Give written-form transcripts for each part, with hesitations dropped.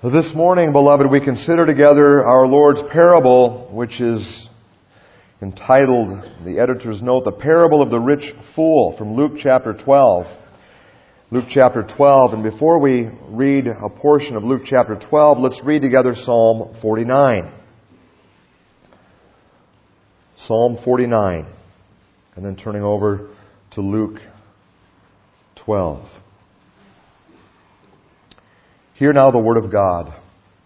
This morning, beloved, we consider together our Lord's parable, which is entitled, the editor's note, the parable of the rich fool, from Luke chapter 12. Luke chapter 12, and before we read a portion of Luke chapter 12, let's read together Psalm 49. Psalm 49, and then turning over to Luke 12. Hear now the word of God.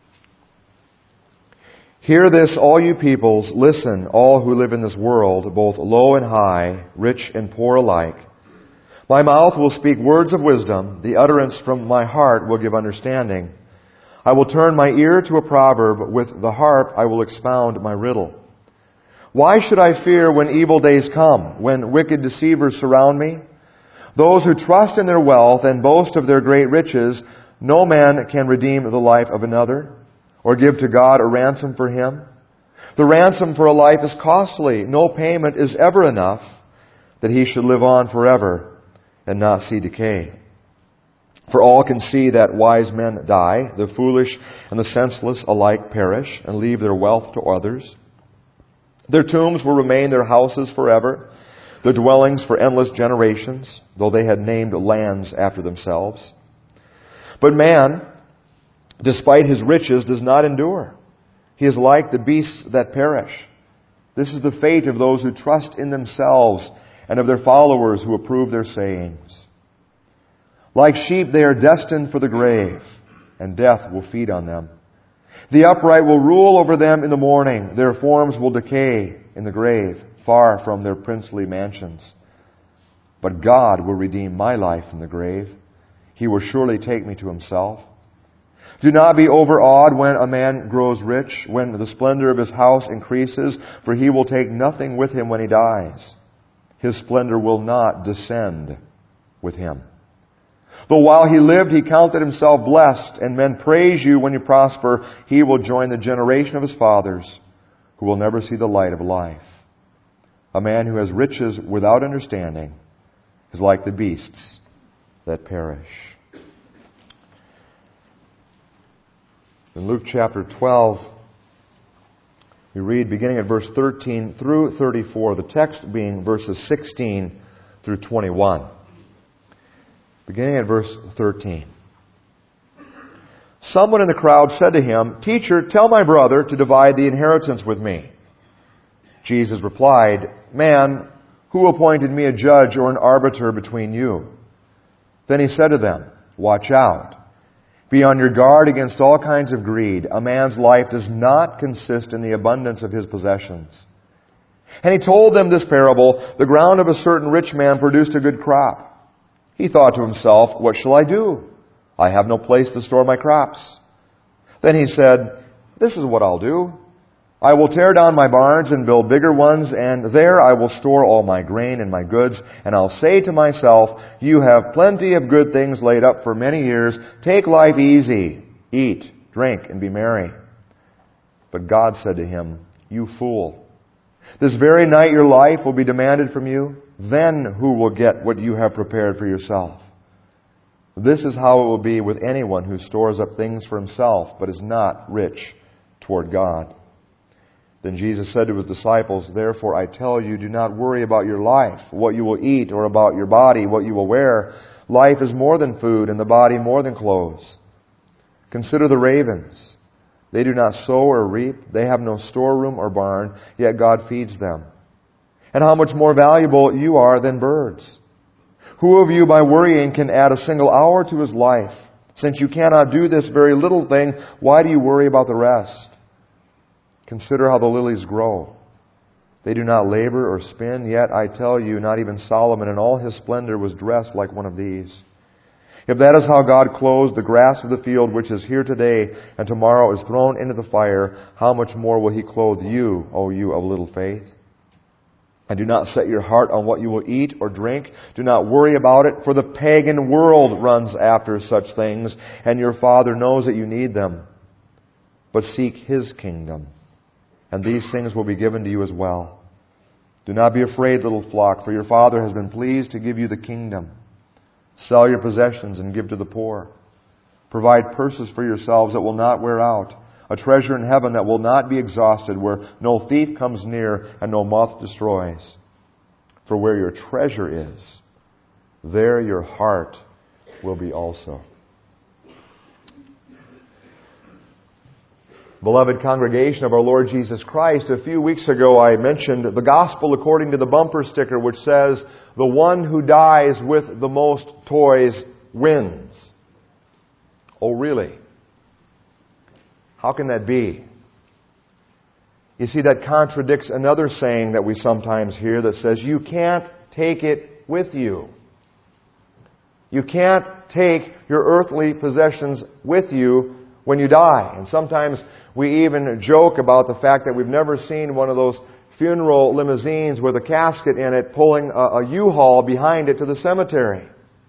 Hear this, all you peoples. Listen, all who live in this world, both low and high, rich and poor alike. My mouth will speak words of wisdom. The utterance from my heart will give understanding. I will turn my ear to a proverb. With the harp I will expound my riddle. Why should I fear when evil days come, when wicked deceivers surround me? Those who trust in their wealth and boast of their great riches, no man can redeem the life of another, or give to God a ransom for him. The ransom for a life is costly. No payment is ever enough that he should live on forever and not see decay. For all can see that wise men die, the foolish and the senseless alike perish and leave their wealth to others. Their tombs will remain their houses forever, their dwellings for endless generations, though they had named lands after themselves. But man, despite his riches, does not endure. He is like the beasts that perish. This is the fate of those who trust in themselves and of their followers who approve their sayings. Like sheep they are destined for the grave, and death will feed on them. The upright will rule over them in the morning. Their forms will decay in the grave, far from their princely mansions. But God will redeem my life from the grave. He will surely take me to himself. Do not be overawed when a man grows rich, when the splendor of his house increases, for he will take nothing with him when he dies. His splendor will not descend with him. Though while he lived, he counted himself blessed, and men praise you when you prosper, he will join the generation of his fathers, who will never see the light of life. A man who has riches without understanding is like the beasts that perish. In Luke chapter 12, we read beginning at verse 13 through 34, the text being verses 16 through 21. Beginning at verse 13. Someone in the crowd said to him, "Teacher, tell my brother to divide the inheritance with me." Jesus replied, "Man, who appointed me a judge or an arbiter between you?" Then he said to them, "Watch out. Be on your guard against all kinds of greed. A man's life does not consist in the abundance of his possessions." And he told them this parable. The ground of a certain rich man produced a good crop. He thought to himself, "What shall I do? I have no place to store my crops." Then he said, "This is what I'll do. I will tear down my barns and build bigger ones, and there I will store all my grain and my goods. And I'll say to myself, you have plenty of good things laid up for many years. Take life easy. Eat, drink, and be merry." But God said to him, "You fool. This very night your life will be demanded from you. Then who will get what you have prepared for yourself? This is how it will be with anyone who stores up things for himself, but is not rich toward God." Then Jesus said to his disciples, "Therefore I tell you, do not worry about your life, what you will eat, or about your body, what you will wear. Life is more than food, and the body more than clothes. Consider the ravens. They do not sow or reap. They have no storeroom or barn, yet God feeds them. And how much more valuable you are than birds. Who of you by worrying can add a single hour to his life? Since you cannot do this very little thing, why do you worry about the rest? Consider how the lilies grow. They do not labor or spin, yet I tell you, not even Solomon in all his splendor was dressed like one of these. If that is how God clothes the grass of the field, which is here today and tomorrow is thrown into the fire, how much more will he clothe you, O you of little faith? And do not set your heart on what you will eat or drink. Do not worry about it, for the pagan world runs after such things, and your Father knows that you need them. But seek his kingdom, and these things will be given to you as well. Do not be afraid, little flock, for your Father has been pleased to give you the kingdom. Sell your possessions and give to the poor. Provide purses for yourselves that will not wear out, a treasure in heaven that will not be exhausted, where no thief comes near and no moth destroys. For where your treasure is, there your heart will be also. Beloved congregation of our Lord Jesus Christ, a few weeks ago I mentioned the gospel according to the bumper sticker, which says, "The one who dies with the most toys wins." Oh, really? How can that be? You see, that contradicts another saying that we sometimes hear that says, "You can't take it with you." You can't take your earthly possessions with you when you die. And sometimes we even joke about the fact that we've never seen one of those funeral limousines with a casket in it pulling a U-Haul behind it to the cemetery.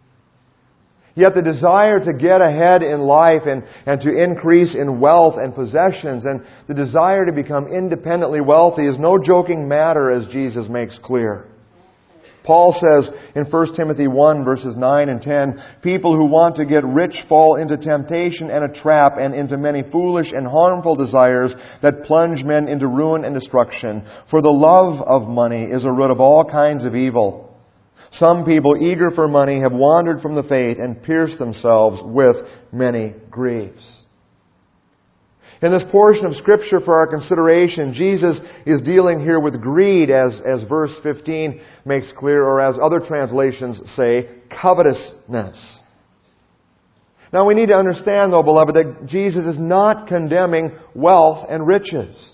Yet the desire to get ahead in life and to increase in wealth and possessions and the desire to become independently wealthy is no joking matter, as Jesus makes clear. Paul says in 1 Timothy 1 verses 9 and 10, "People who want to get rich fall into temptation and a trap and into many foolish and harmful desires that plunge men into ruin and destruction. For the love of money is a root of all kinds of evil. Some people eager for money have wandered from the faith and pierced themselves with many griefs." In this portion of Scripture for our consideration, Jesus is dealing here with greed, as verse 15 makes clear, or as other translations say, covetousness. Now we need to understand, though, beloved, that Jesus is not condemning wealth and riches.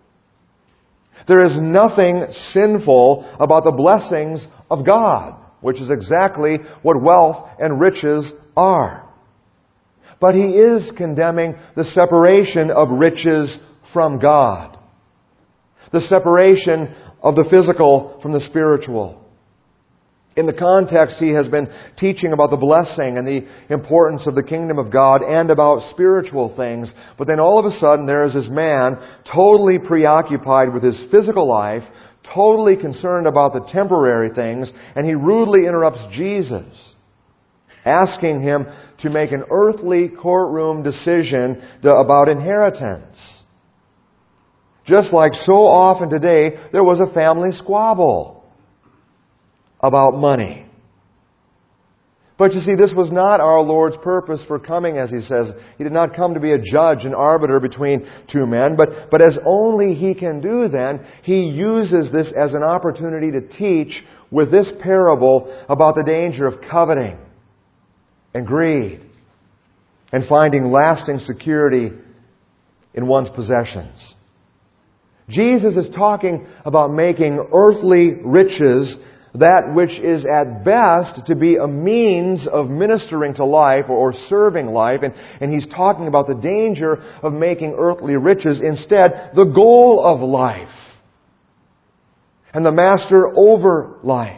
There is nothing sinful about the blessings of God, which is exactly what wealth and riches are. But He is condemning the separation of riches from God. The separation of the physical from the spiritual. In the context, He has been teaching about the blessing and the importance of the kingdom of God and about spiritual things. But then all of a sudden there is this man totally preoccupied with his physical life, totally concerned about the temporary things, and he rudely interrupts Jesus, asking Him to make an earthly courtroom decision about inheritance. Just like so often today, there was a family squabble about money. But you see, this was not our Lord's purpose for coming, as He says. He did not come to be a judge, an arbiter between two men, but as only He can do then, He uses this as an opportunity to teach with this parable about the danger of coveting and greed and finding lasting security in one's possessions. Jesus is talking about making earthly riches that which is at best to be a means of ministering to life or serving life. And He's talking about the danger of making earthly riches instead the goal of life and the master over life.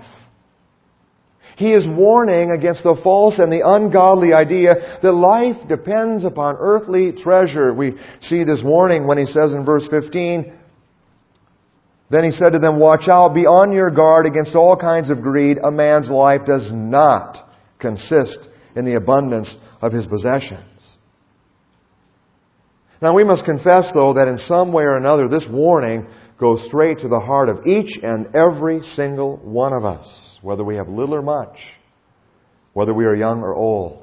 He is warning against the false and the ungodly idea that life depends upon earthly treasure. We see this warning when He says in verse 15, "Then He said to them, watch out, be on your guard against all kinds of greed. A man's life does not consist in the abundance of his possessions." Now we must confess, though, that in some way or another this warning goes straight to the heart of each and every single one of us, whether we have little or much, whether we are young or old.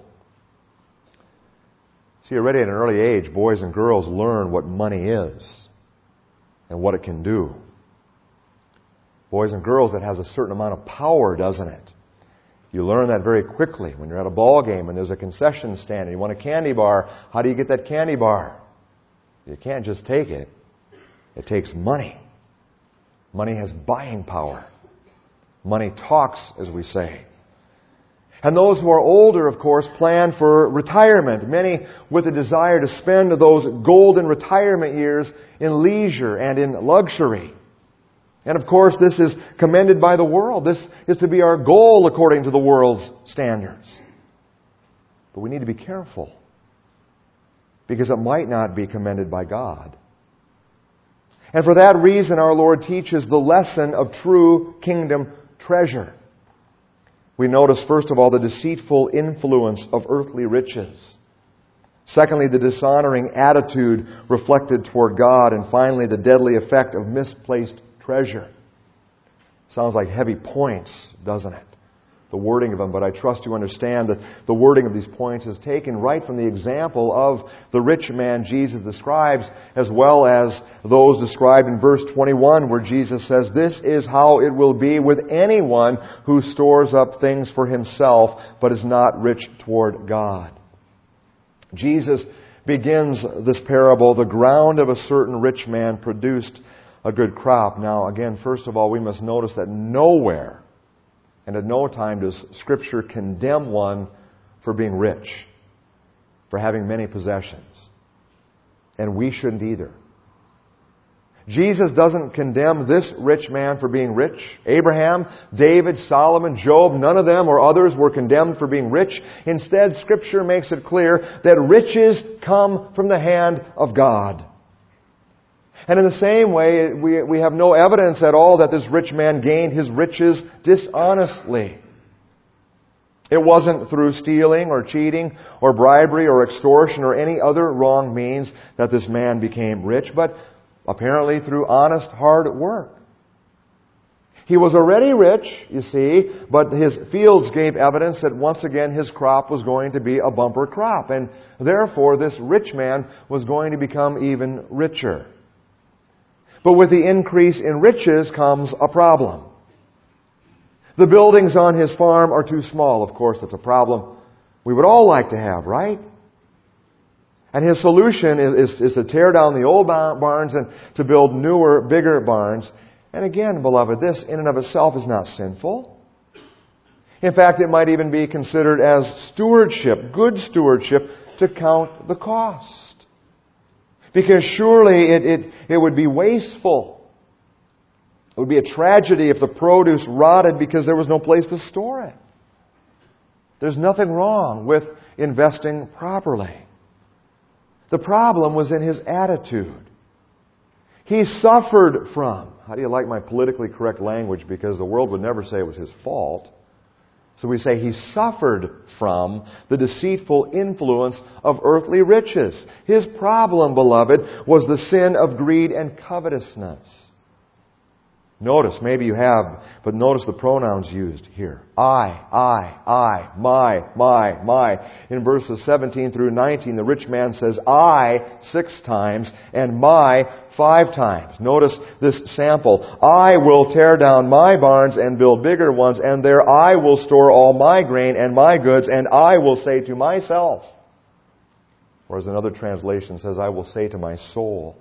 See, already at an early age, boys and girls learn what money is and what it can do. Boys and girls, it has a certain amount of power, doesn't it? You learn that very quickly when you're at a ball game and there's a concession stand and you want a candy bar. How do you get that candy bar? You can't just take it. It takes money. Money has buying power. Money talks, as we say. And those who are older, of course, plan for retirement, many with a desire to spend those golden retirement years in leisure and in luxury. And of course, this is commended by the world. This is to be our goal according to the world's standards. But we need to be careful, because it might not be commended by God. And for that reason, our Lord teaches the lesson of true kingdom treasure. We notice, first of all, the deceitful influence of earthly riches. Secondly, the dishonoring attitude reflected toward God. And finally, the deadly effect of misplaced treasure. Sounds like heavy points, doesn't it? The wording of them, but I trust you understand that the wording of these points is taken right from the example of the rich man Jesus describes, as well as those described in verse 21, where Jesus says, "This is how it will be with anyone who stores up things for himself, but is not rich toward God." Jesus begins this parable, "The ground of a certain rich man produced a good crop." Now, again, first of all, we must notice that nowhere and at no time does Scripture condemn one for being rich, for having many possessions. And we shouldn't either. Jesus doesn't condemn this rich man for being rich. Abraham, David, Solomon, Job, none of them or others were condemned for being rich. Instead, Scripture makes it clear that riches come from the hand of God. And in the same way, we have no evidence at all that this rich man gained his riches dishonestly. It wasn't through stealing or cheating or bribery or extortion or any other wrong means that this man became rich, but apparently through honest, hard work. He was already rich, you see, but his fields gave evidence that once again his crop was going to be a bumper crop. And therefore, this rich man was going to become even richer. But with the increase in riches comes a problem. The buildings on his farm are too small. Of course, that's a problem we would all like to have, right? And his solution is to tear down the old barns and to build newer, bigger barns. And again, beloved, this in and of itself is not sinful. In fact, it might even be considered as stewardship, good stewardship, to count the cost. Because surely it would be wasteful. It would be a tragedy if the produce rotted because there was no place to store it. There's nothing wrong with investing properly. The problem was in his attitude. He suffered from, how do you like my politically correct language? Because the world would never say it was his fault. So we say he suffered from the deceitful influence of earthly riches. His problem, beloved, was the sin of greed and covetousness. Notice, maybe you have, but notice the pronouns used here. I, my. In verses 17 through 19, the rich man says I 6 times and my 5 times. Notice this sample. I will tear down my barns and build bigger ones, and there I will store all my grain and my goods, and I will say to myself. Or as another translation says, I will say to my soul.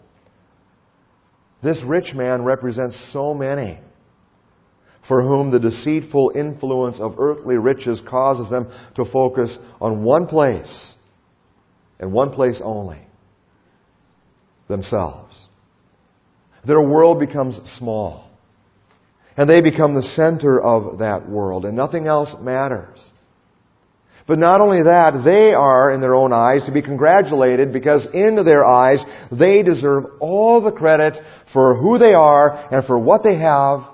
This rich man represents so many for whom the deceitful influence of earthly riches causes them to focus on one place, and one place only, themselves. Their world becomes small, and they become the center of that world, and nothing else matters. But not only that, they are, in their own eyes, to be congratulated because in their eyes, they deserve all the credit for who they are and for what they have.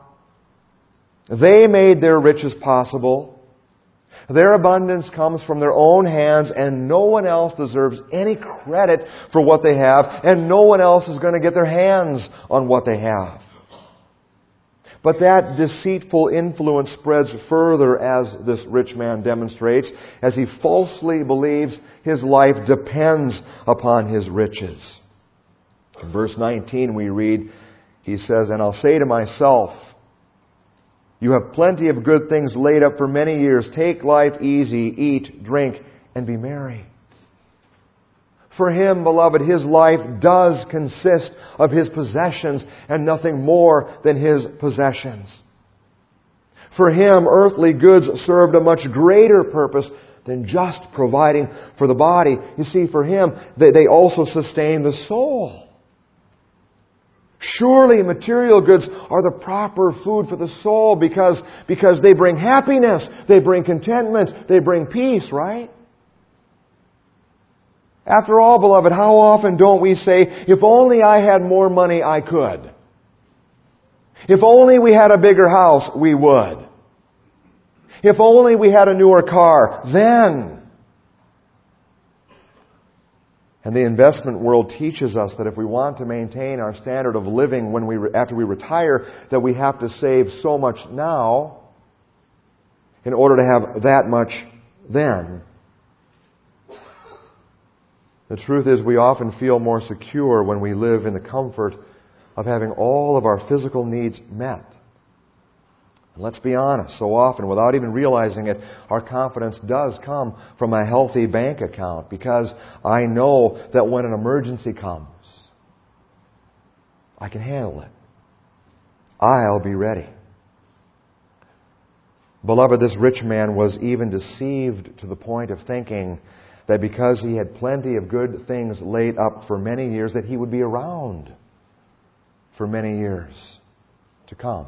They made their riches possible. Their abundance comes from their own hands, and no one else deserves any credit for what they have, and no one else is going to get their hands on what they have. But that deceitful influence spreads further, as this rich man demonstrates, as he falsely believes his life depends upon his riches. In verse 19 we read, he says, and I'll say to myself, you have plenty of good things laid up for many years. Take life easy, eat, drink, and be merry. For him, beloved, his life does consist of his possessions and nothing more than his possessions. For him, earthly goods served a much greater purpose than just providing for the body. You see, for him, they also sustain the soul. Surely material goods are the proper food for the soul because they bring happiness, they bring contentment, they bring peace, right? After all, beloved, how often don't we say, if only I had more money, I could. If only we had a bigger house, we would. If only we had a newer car, then. And the investment world teaches us that if we want to maintain our standard of living after we retire, that we have to save so much now in order to have that much then. The truth is, we often feel more secure when we live in the comfort of having all of our physical needs met. And let's be honest, so often, without even realizing it, our confidence does come from a healthy bank account, because I know that when an emergency comes, I can handle it. I'll be ready. Beloved, this rich man was even deceived to the point of thinking that because he had plenty of good things laid up for many years, that he would be around for many years to come.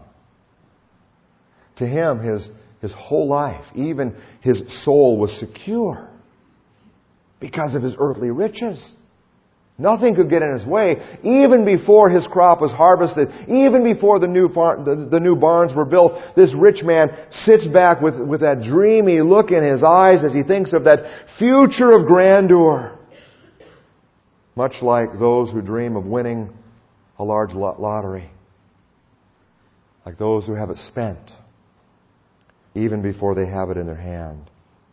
To him, his whole life, even his soul, was secure because of his earthly riches. Nothing could get in his way. Even before his crop was harvested, even before the new barns were built, this rich man sits back with that dreamy look in his eyes as he thinks of that future of grandeur. Much like those who dream of winning a large lottery. Like those who have it spent even before they have it in their hand.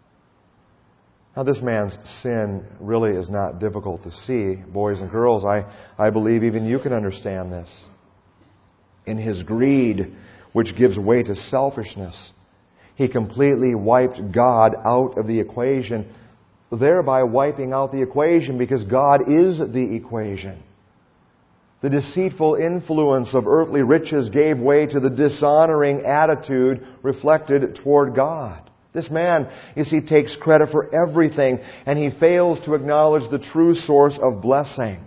Now, this man's sin really is not difficult to see. Boys and girls, I believe even you can understand this. In his greed, which gives way to selfishness, he completely wiped God out of the equation, thereby wiping out the equation because God is the equation. The deceitful influence of earthly riches gave way to the dishonoring attitude reflected toward God. This man, you see, takes credit for everything, and he fails to acknowledge the true source of blessing.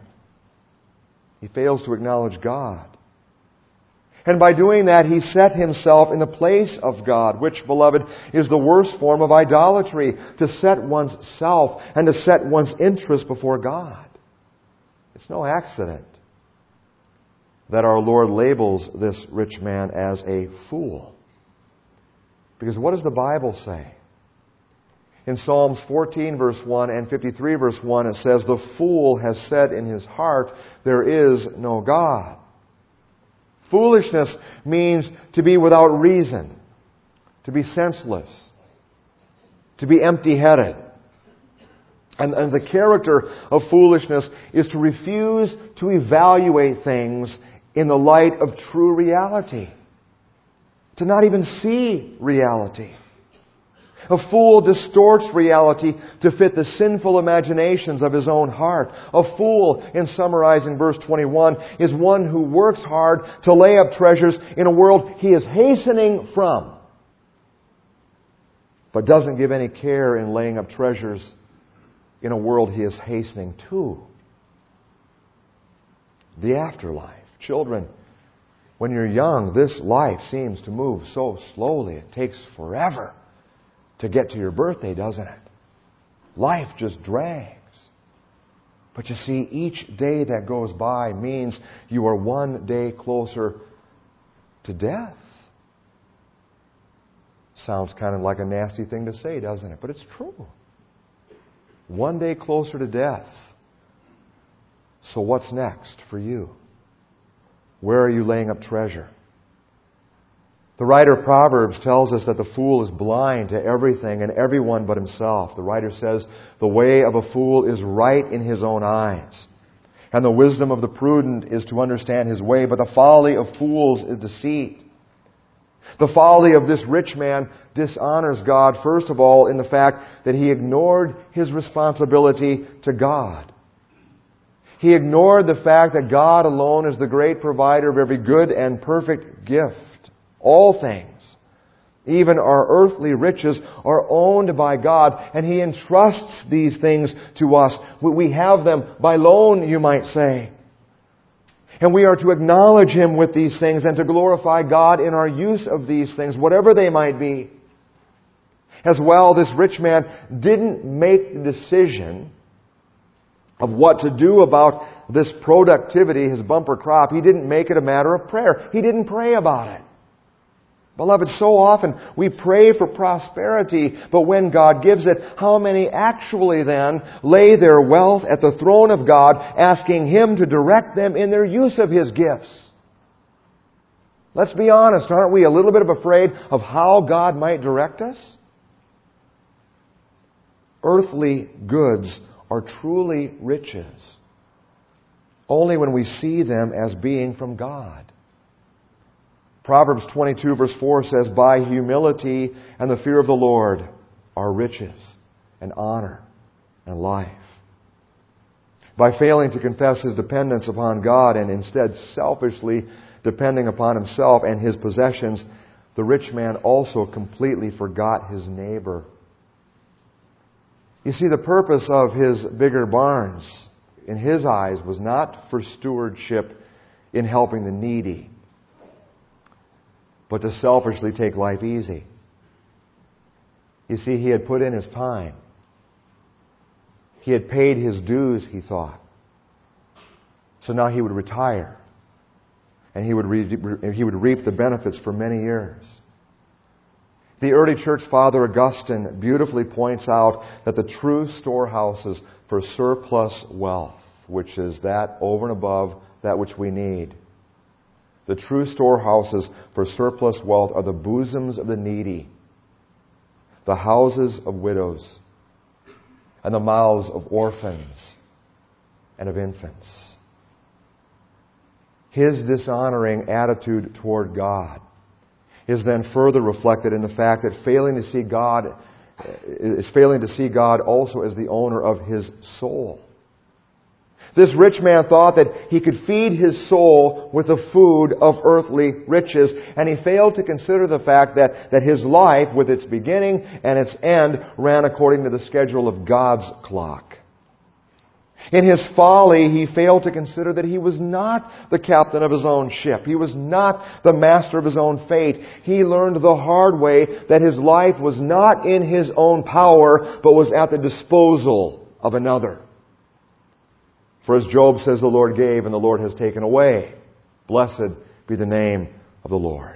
He fails to acknowledge God. And by doing that, he set himself in the place of God, which, beloved, is the worst form of idolatry, to set one's self and to set one's interest before God. It's no accident that our Lord labels this rich man as a fool. Because what does the Bible say? In Psalms 14 verse 1 and 53 verse 1, it says, "The fool has said in his heart, there is no God." Foolishness means to be without reason, to be senseless, to be empty-headed. And the character of foolishness is to refuse to evaluate things in the light of true reality. To not even see reality. A fool distorts reality to fit the sinful imaginations of his own heart. A fool, in summarizing verse 21, is one who works hard to lay up treasures in a world he is hastening from, but doesn't give any care in laying up treasures in a world he is hastening to. The afterlife. Children, when you're young, this life seems to move so slowly. It takes forever to get to your birthday, doesn't it? Life just drags. But you see, each day that goes by means you are one day closer to death. Sounds kind of like a nasty thing to say, doesn't it? But it's true. One day closer to death. So what's next for you? Where are you laying up treasure? The writer of Proverbs tells us that the fool is blind to everything and everyone but himself. The writer says, "The way of a fool is right in his own eyes, and the wisdom of the prudent is to understand his way, but the folly of fools is deceit." The folly of this rich man dishonors God, first of all, in the fact that he ignored his responsibility to God. He ignored the fact that God alone is the great provider of every good and perfect gift. All things, even our earthly riches, are owned by God, and He entrusts these things to us. We have them by loan, you might say. And we are to acknowledge Him with these things and to glorify God in our use of these things, whatever they might be. As well, this rich man didn't make the decision of what to do about this productivity, his bumper crop. He didn't make it a matter of prayer. He didn't pray about it. Beloved, so often we pray for prosperity, but when God gives it, how many actually then lay their wealth at the throne of God, asking Him to direct them in their use of His gifts? Let's be honest, aren't we a little bit afraid of how God might direct us? Earthly goods are truly riches only when we see them as being from God. Proverbs 22 verse 4 says, "By humility and the fear of the Lord are riches and honor and life." By failing to confess his dependence upon God and instead selfishly depending upon himself and his possessions, the rich man also completely forgot his neighbor. You see, the purpose of his bigger barns, in his eyes, was not for stewardship in helping the needy, but to selfishly take life easy. You see, he had put in his time. He had paid his dues, he thought. So now he would retire. And he would reap the benefits for many years. The early church father Augustine beautifully points out that the true storehouses for surplus wealth, which is that over and above that which we need, the true storehouses for surplus wealth are the bosoms of the needy, the houses of widows, and the mouths of orphans and of infants. His dishonoring attitude toward God is then further reflected in the fact that failing to see God also as the owner of his soul. This rich man thought that he could feed his soul with the food of earthly riches, and he failed to consider the fact that his life, with its beginning and its end, ran according to the schedule of God's clock. In his folly, he failed to consider that he was not the captain of his own ship. He was not the master of his own fate. He learned the hard way that his life was not in his own power, but was at the disposal of another. For as Job says, the Lord gave and the Lord has taken away. Blessed be the name of the Lord.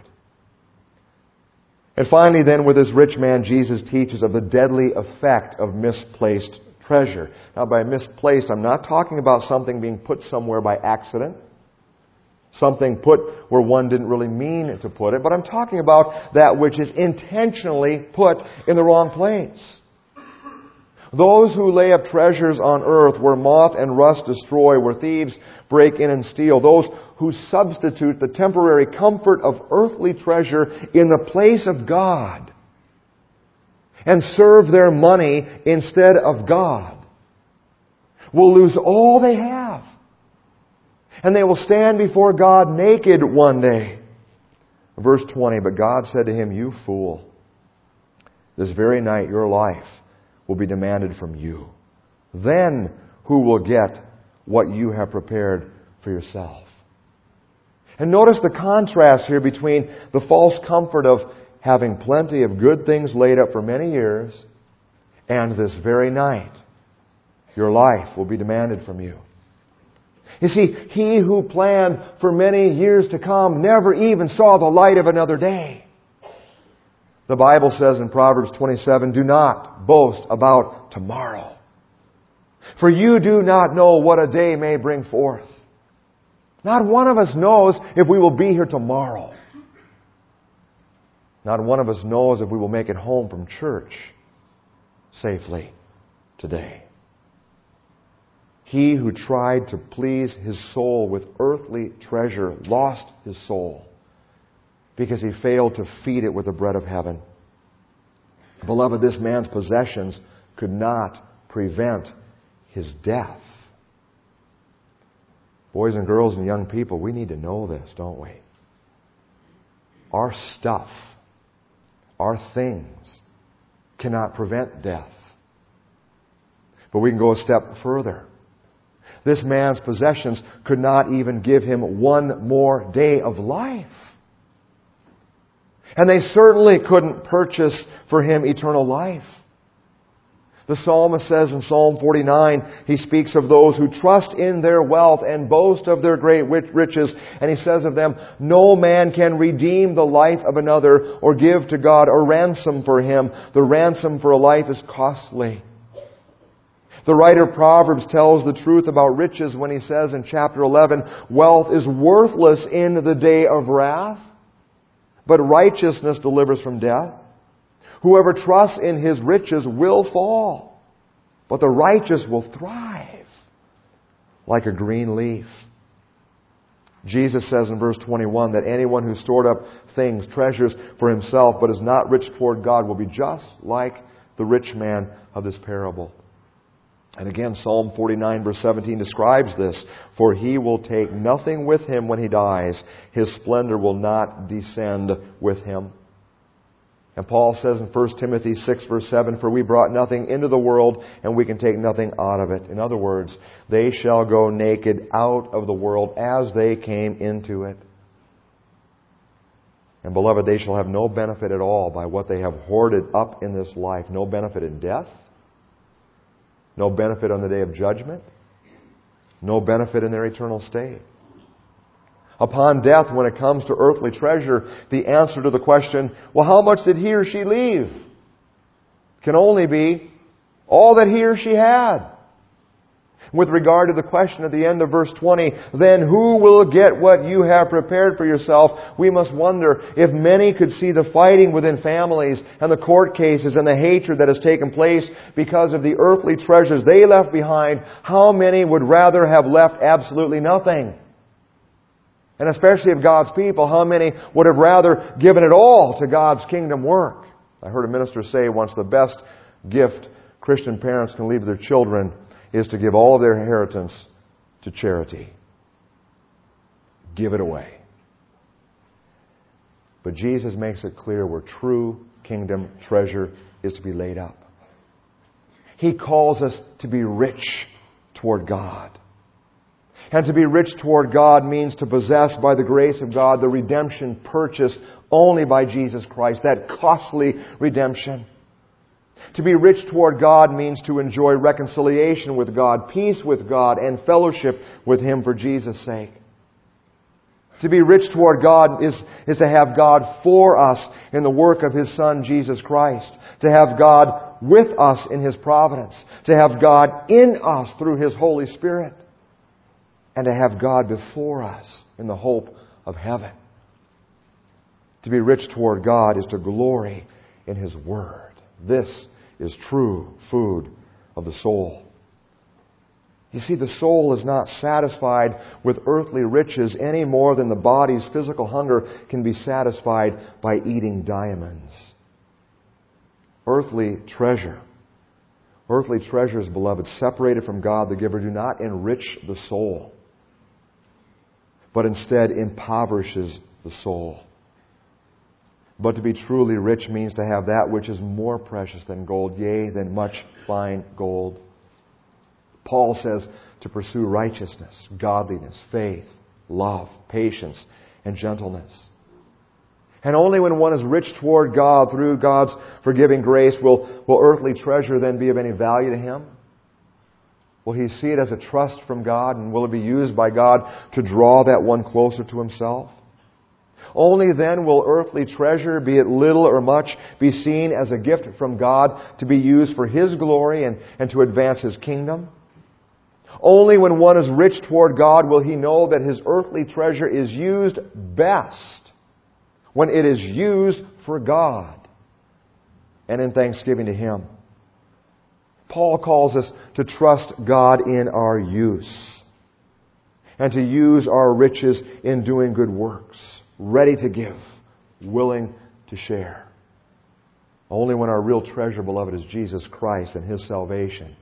And finally then, with this rich man, Jesus teaches of the deadly effect of misplaced treasure. Now, by misplaced, I'm not talking about something being put somewhere by accident, something put where one didn't really mean to put it, but I'm talking about that which is intentionally put in the wrong place. Those who lay up treasures on earth where moth and rust destroy, where thieves break in and steal, those who substitute the temporary comfort of earthly treasure in the place of God and serve their money instead of God, will lose all they have. And they will stand before God naked one day. Verse 20, but God said to him, "You fool, this very night your life will be demanded from you. Then who will get what you have prepared for yourself?" And notice the contrast here between the false comfort of having plenty of good things laid up for many years, and this very night, your life will be demanded from you. You see, he who planned for many years to come never even saw the light of another day. The Bible says in Proverbs 27, "Do not boast about tomorrow, for you do not know what a day may bring forth." Not one of us knows if we will be here tomorrow. Not one of us knows if we will make it home from church safely today. He who tried to please his soul with earthly treasure lost his soul because he failed to feed it with the bread of heaven. Beloved, this man's possessions could not prevent his death. Boys and girls and young people, we need to know this, don't we? Our stuff, our things, cannot prevent death. But we can go a step further. This man's possessions could not even give him one more day of life. And they certainly couldn't purchase for him eternal life. The psalmist says in Psalm 49, he speaks of those who trust in their wealth and boast of their great riches. And he says of them, no man can redeem the life of another or give to God a ransom for him. The ransom for a life is costly. The writer of Proverbs tells the truth about riches when he says in chapter 11, wealth is worthless in the day of wrath, but righteousness delivers from death. Whoever trusts in his riches will fall, but the righteous will thrive like a green leaf. Jesus says in verse 21 that anyone who stored up things, treasures for himself, but is not rich toward God will be just like the rich man of this parable. And again, Psalm 49 verse 17 describes this. For he will take nothing with him when he dies. His splendor will not descend with him. And Paul says in 1 Timothy 6 verse 7, for we brought nothing into the world, and we can take nothing out of it. In other words, they shall go naked out of the world as they came into it. And beloved, they shall have no benefit at all by what they have hoarded up in this life. No benefit in death. No benefit on the day of judgment. No benefit in their eternal state. Upon death, when it comes to earthly treasure, the answer to the question, well, how much did he or she leave? Can only be all that he or she had. With regard to the question at the end of verse 20, then who will get what you have prepared for yourself? We must wonder if many could see the fighting within families and the court cases and the hatred that has taken place because of the earthly treasures they left behind, how many would rather have left absolutely nothing? And especially of God's people, how many would have rather given it all to God's kingdom work? I heard a minister say once, the best gift Christian parents can leave their children is to give all of their inheritance to charity. Give it away. But Jesus makes it clear where true kingdom treasure is to be laid up. He calls us to be rich toward God. And to be rich toward God means to possess by the grace of God the redemption purchased only by Jesus Christ, that costly redemption. To be rich toward God means to enjoy reconciliation with God, peace with God, and fellowship with Him for Jesus' sake. To be rich toward God is to have God for us in the work of His Son, Jesus Christ. To have God with us in His providence. To have God in us through His Holy Spirit. And to have God before us in the hope of heaven. To be rich toward God is to glory in His Word. This is true food of the soul. You see, the soul is not satisfied with earthly riches any more than the body's physical hunger can be satisfied by eating diamonds. Earthly treasures, beloved, separated from God the giver, do not enrich the soul, but instead impoverishes the soul. But to be truly rich means to have that which is more precious than gold, yea, than much fine gold. Paul says to pursue righteousness, godliness, faith, love, patience, and gentleness. And only when one is rich toward God through God's forgiving grace will earthly treasure then be of any value to him. Will he see it as a trust from God, and will it be used by God to draw that one closer to himself? Only then will earthly treasure, be it little or much, be seen as a gift from God to be used for His glory and to advance His kingdom. Only when one is rich toward God will he know that his earthly treasure is used best when it is used for God and in thanksgiving to Him. Paul calls us to trust God in our use and to use our riches in doing good works, ready to give, willing to share. Only when our real treasure, beloved, is Jesus Christ and His salvation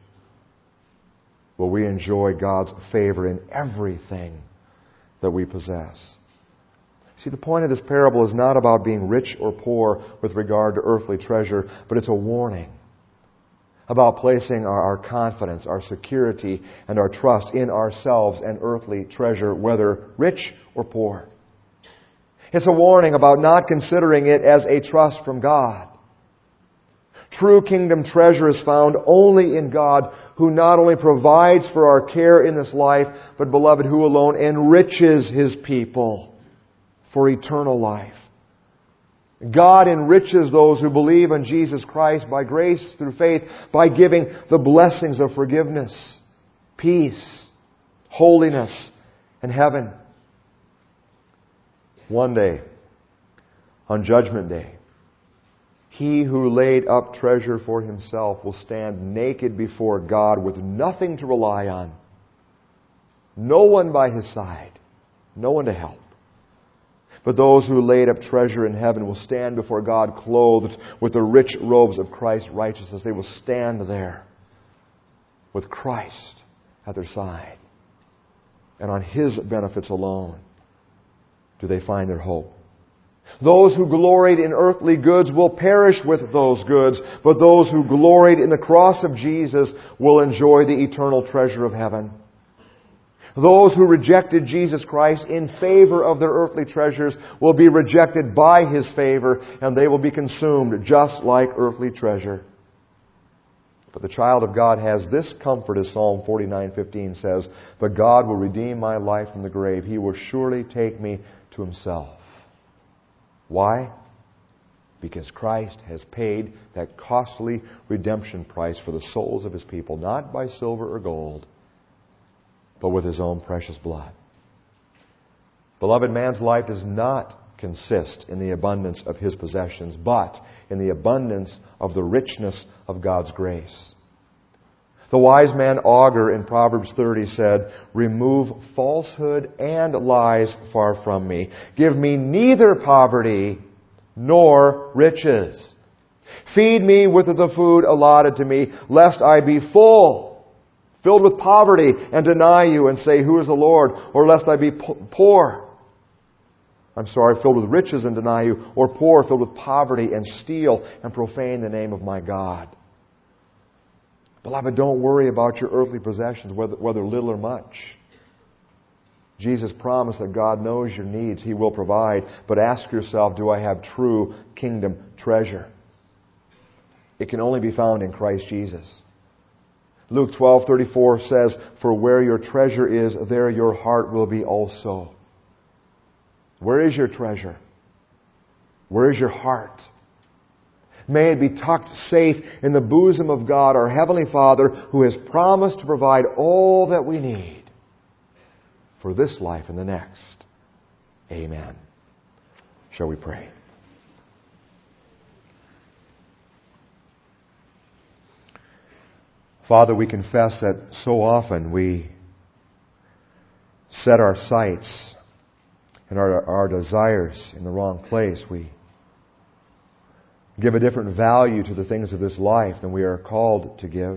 will we enjoy God's favor in everything that we possess. See, the point of this parable is not about being rich or poor with regard to earthly treasure, but it's a warning about placing our confidence, our security, and our trust in ourselves and earthly treasure, whether rich or poor. It's a warning about not considering it as a trust from God. True kingdom treasure is found only in God, who not only provides for our care in this life, but, beloved, who alone enriches His people for eternal life. God enriches those who believe in Jesus Christ by grace through faith, by giving the blessings of forgiveness, peace, holiness, and heaven. One day, on Judgment Day, he who laid up treasure for himself will stand naked before God with nothing to rely on, no one by his side, no one to help. But those who laid up treasure in heaven will stand before God clothed with the rich robes of Christ's righteousness. They will stand there with Christ at their side. And on His benefits alone do they find their hope. Those who gloried in earthly goods will perish with those goods, but those who gloried in the cross of Jesus will enjoy the eternal treasure of heaven. Those who rejected Jesus Christ in favor of their earthly treasures will be rejected by His favor, and they will be consumed just like earthly treasure. But the child of God has this comfort, as Psalm 49:15 says, "But God will redeem my life from the grave. He will surely take me to Himself." Why? Because Christ has paid that costly redemption price for the souls of His people, not by silver or gold, but with His own precious blood. Beloved, man's life does not consist in the abundance of his possessions, but in the abundance of the richness of God's grace. The wise man Agur in Proverbs 30 said, "Remove falsehood and lies far from me. Give me neither poverty nor riches. Feed me with the food allotted to me, lest I be filled with poverty, and deny you and say, 'Who is the Lord?' Or lest I be filled with riches and deny you, or poor, filled with poverty, and steal and profane the name of my God." Beloved, don't worry about your earthly possessions, whether little or much. Jesus promised that God knows your needs. He will provide. But ask yourself, do I have true kingdom treasure? It can only be found in Christ Jesus. Luke 12:34 says, "For where your treasure is, there your heart will be also." Where is your treasure? Where is your heart? May it be tucked safe in the bosom of God, our Heavenly Father, who has promised to provide all that we need for this life and the next. Amen. Shall we pray? Father, we confess that so often we set our sights and our desires in the wrong place. We give a different value to the things of this life than we are called to give.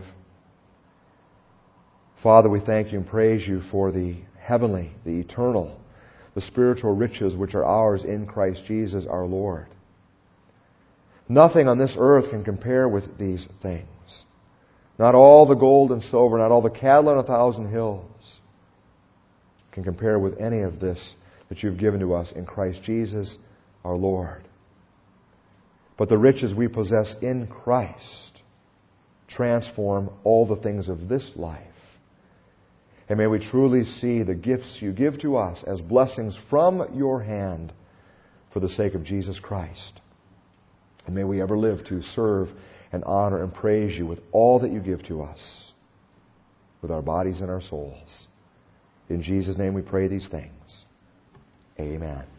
Father, we thank You and praise You for the heavenly, the eternal, the spiritual riches which are ours in Christ Jesus our Lord. Nothing on this earth can compare with these things. Not all the gold and silver, not all the cattle on 1,000 hills can compare with any of this that You've given to us in Christ Jesus our Lord. But the riches we possess in Christ transform all the things of this life. And may we truly see the gifts You give to us as blessings from Your hand for the sake of Jesus Christ. And may we ever live to serve and honor and praise You with all that You give to us, with our bodies and our souls. In Jesus' name we pray these things. Amen.